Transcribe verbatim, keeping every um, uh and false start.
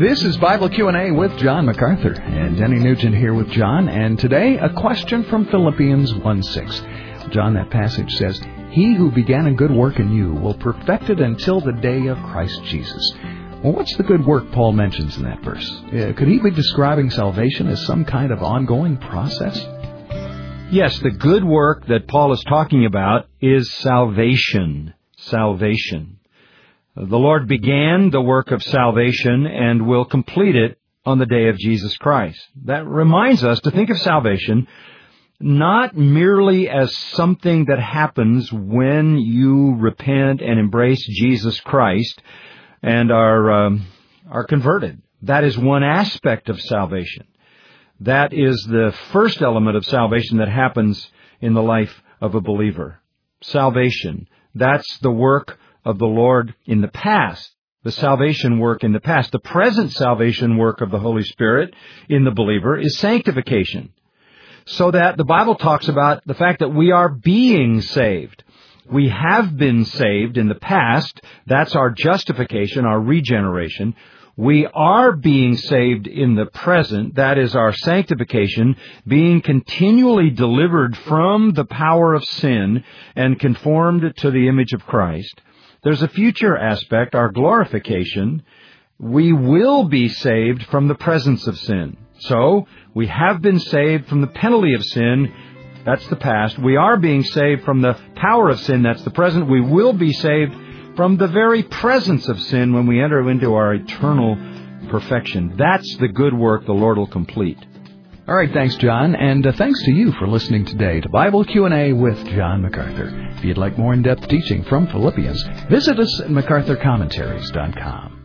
This is Bible Q and A with John MacArthur, and Denny Nugent here with John, and today a question from Philippians one six. John, that passage says, "He who began a good work in you will perfect it until the day of Christ Jesus." Well, what's the good work Paul mentions in that verse? Uh, could he be describing salvation as some kind of ongoing process? Yes, the good work that Paul is talking about is salvation. Salvation. The Lord began the work of salvation and will complete it on the day of Jesus Christ. That reminds us to think of salvation not merely as something that happens when you repent and embrace Jesus Christ and are um, are converted. That is one aspect of salvation. That is the first element of salvation that happens in the life of a believer. Salvation. That's the work of the Lord in the past, the salvation work in the past. The present salvation work of the Holy Spirit in the believer is sanctification. So that the Bible talks about the fact that we are being saved. We have been saved in the past. That's our justification, our regeneration. We are being saved in the present. That is our sanctification, being continually delivered from the power of sin and conformed to the image of Christ. There's a future aspect, our glorification. We will be saved from the presence of sin. So, we have been saved from the penalty of sin. That's the past. We are being saved from the power of sin. That's the present. We will be saved from the very presence of sin when we enter into our eternal perfection. That's the good work the Lord will complete. All right, thanks, John, and uh, thanks to you for listening today to Bible Q and A with John MacArthur. If you'd like more in-depth teaching from Philippians, visit us at macarthur commentaries dot com.